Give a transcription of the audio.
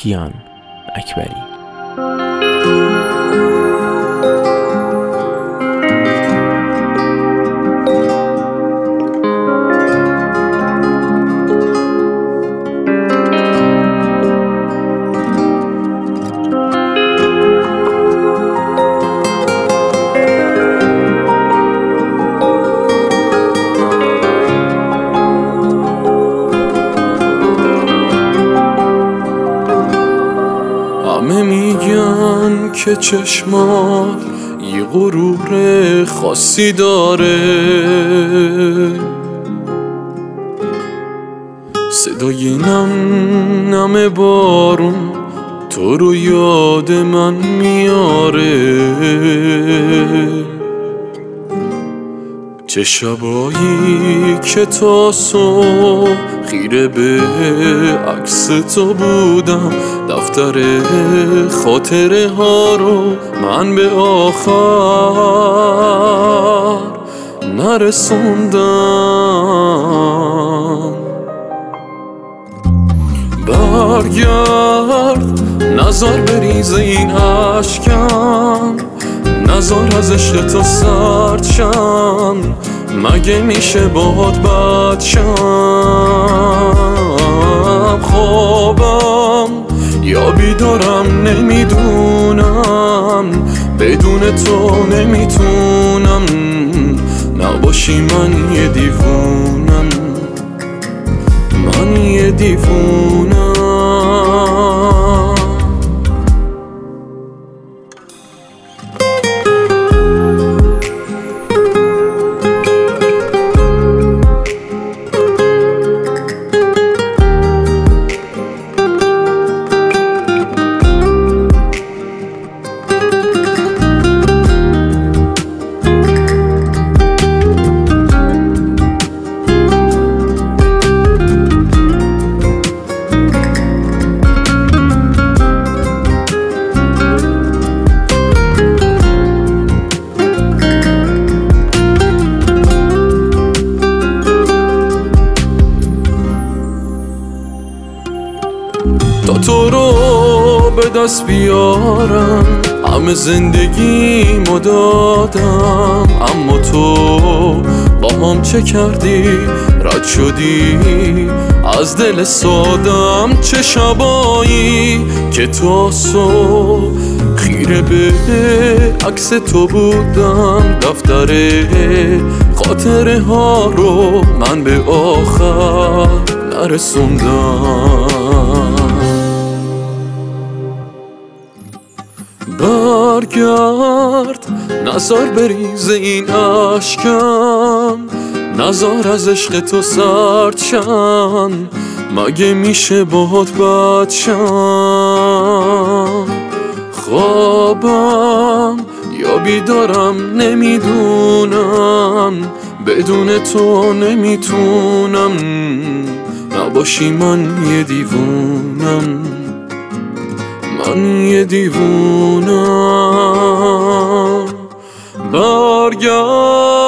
کیان اکبری. همه میگن که چشمات یه غرور خاصی داره، صدای نم نم بارون تو رو یاد من میاره. چه شبایی که تا صبح خیره به عکس تو بودم، دفتر خاطره ها رو من به آخر نرسوندم. برگرد نزار بریزه این عشقم، نزار از عشق تو سرد شم، مگه میشه باهات بد شم؟ خوابم یا بیدارم نمیدونم، بدون تو نمیتونم، نباشی من یه دیوونم، من یه دیوونم. تا تو رو به دست بیارم همه زندگیمو دادم، اما تو با هم چه کردی؟ رد شدی از دل سادم. چه شبایی که تا صبح خیره به عکس تو بودم، دفتر خاطره ها رو من به آخر نرسوندم. برگرد نزار بریزه این عشقم، نزار از عشق تو سرد شم، مگه میشه باهات بد شم؟ خوابم یا بیدارم نمیدونم، بدون تو نمیتونم، نباشی من یه دیوونم، من یه دیوونم. برگرد